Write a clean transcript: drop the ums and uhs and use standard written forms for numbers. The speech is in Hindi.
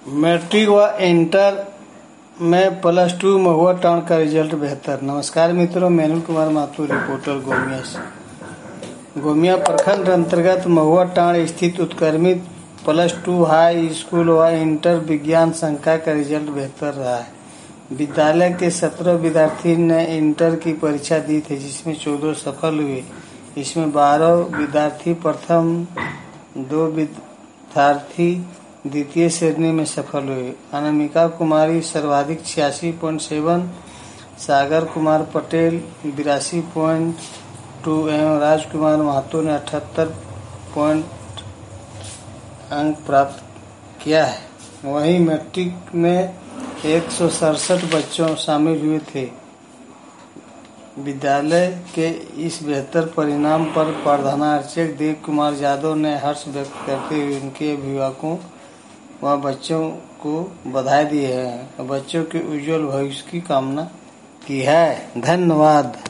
मैट्रिक व इंटर में +2 महुआ टांड का रिजल्ट बेहतर। नमस्कार मित्रों, मैं अनिल कुमार महतो, रिपोर्टर गोमिया से। गोमिया प्रखंड अंतर्गत महुआ टांड स्थित उत्क्रमित +2 हाई स्कूल व इंटर विज्ञान संकाय का रिजल्ट बेहतर रहा है। विद्यालय के 17 विद्यार्थी ने इंटर की परीक्षा दी थी, जिसमें 14 सफल हुए। इसमें 12 विद्यार्थी प्रथम, 2 विद्यार्थी द्वितीय श्रेणी में सफल हुए। अनामिका कुमारी सर्वाधिक 86.7, सागर कुमार पटेल 82.2 एवं राजकुमार महतो ने 78 अंक प्राप्त किया है। वहीं मैट्रिक में 167 बच्चों शामिल हुए थे। विद्यालय के इस बेहतर परिणाम पर प्रधानाचार्य देव कुमार यादव ने हर्ष व्यक्त करते हुए उनके अभिभावकों व बच्चों को बधाई दी है और बच्चों के उज्जवल भविष्य की कामना की है। धन्यवाद।